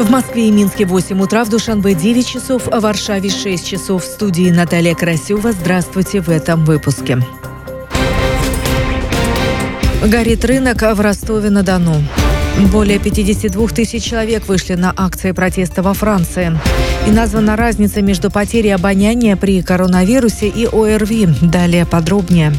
В Москве и Минске 8 утра, в Душанбе 9 часов, а в Варшаве 6 часов. В студии Наталья Красюва. Здравствуйте в этом выпуске. Горит рынок в Ростове-на-Дону. Более 52 тысяч человек вышли на акции протеста во Франции. И названа разница между потерей обоняния при коронавирусе и ОРВИ. Далее подробнее.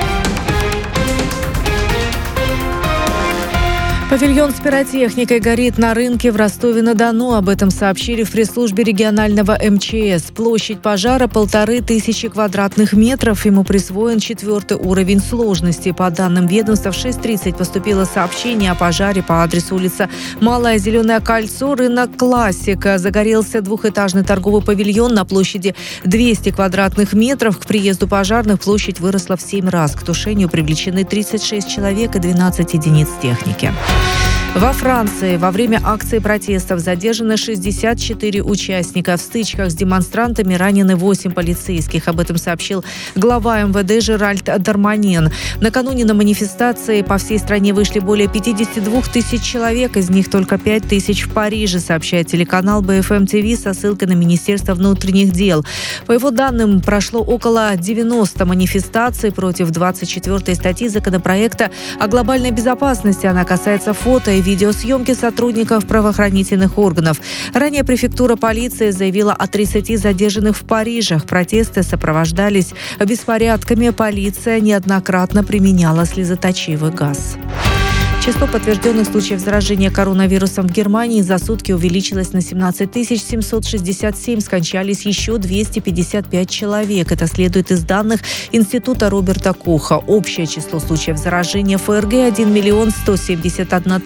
Павильон с пиротехникой горит на рынке в Ростове-на-Дону. Об этом сообщили в пресс-службе регионального МЧС. Площадь пожара 1500 квадратных метров. Ему присвоен 4-й уровень сложности. По данным ведомства, в 6:30 поступило сообщение о пожаре по адресу улица Малое Зеленое кольцо, рынок Классика. Загорелся двухэтажный торговый павильон на площади 200 квадратных метров. К приезду пожарных площадь выросла в 7 раз. К тушению привлечены 36 человек и 12 единиц техники. Во Франции во время акции протестов задержаны 64 участника. В стычках с демонстрантами ранены 8 полицейских. Об этом сообщил глава МВД Жеральд Дарманьен. Накануне на манифестации по всей стране вышли более 52 тысяч человек. Из них только 5 тысяч в Париже, сообщает телеканал БФМ ТВ со ссылкой на Министерство внутренних дел. По его данным, прошло около 90 манифестаций против 24-й статьи законопроекта о глобальной безопасности. Она касается фото и видеосъемки сотрудников правоохранительных органов. Ранее префектура полиции заявила о 30 задержанных в Париже. Протесты сопровождались беспорядками. Полиция неоднократно применяла слезоточивый газ. Число подтвержденных случаев заражения коронавирусом в Германии за сутки увеличилось на 17 767. Скончались еще 255 человек. Это следует из данных Института Роберта Коха. Общее число случаев заражения ФРГ 1 171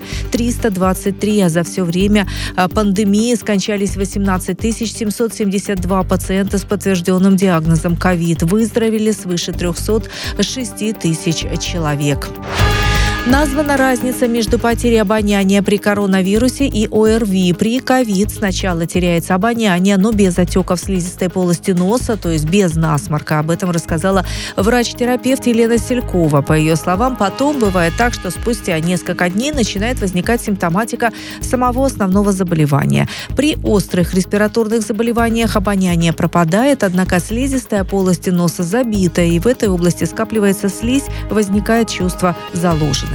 323. А за все время пандемии скончались 18 772 пациента с подтвержденным диагнозом ковид. Выздоровели свыше 306 тысяч человек. Названа разница между потерей обоняния при коронавирусе и ОРВИ. При ковид сначала теряется обоняние, но без отеков слизистой полости носа, то есть без насморка. Об этом рассказала врач-терапевт Елена Селькова. По ее словам, потом бывает так, что спустя несколько дней начинает возникать симптоматика самого основного заболевания. При острых респираторных заболеваниях обоняние пропадает, однако слизистая полость носа забита, и в этой области скапливается слизь, возникает чувство заложенности.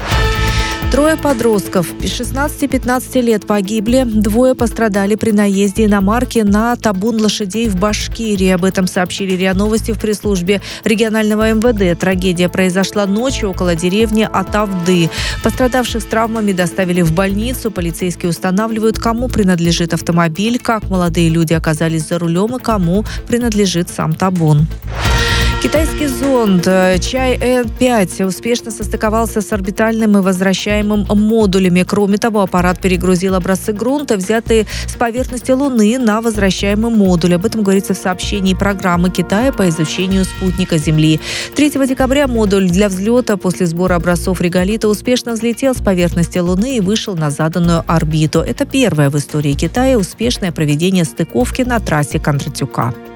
3 подростков 16-15 лет погибли, 2 пострадали при наезде иномарки на табун лошадей в Башкирии. Об этом сообщили РИА Новости в пресс-службе регионального МВД. Трагедия произошла ночью около деревни Атавды. Пострадавших с травмами доставили в больницу. Полицейские устанавливают, кому принадлежит автомобиль, как молодые люди оказались за рулем и кому принадлежит сам табун. Китайский зонд Чай-Эн-5 успешно состыковался с орбитальным и возвращаемым модулями. Кроме того, аппарат перегрузил образцы грунта, взятые с поверхности Луны, на возвращаемый модуль. Об этом говорится в сообщении программы Китая по изучению спутника Земли. 3 декабря модуль для взлета после сбора образцов реголита успешно взлетел с поверхности Луны и вышел на заданную орбиту. Это первое в истории Китая успешное проведение стыковки на трассе Кондратюка.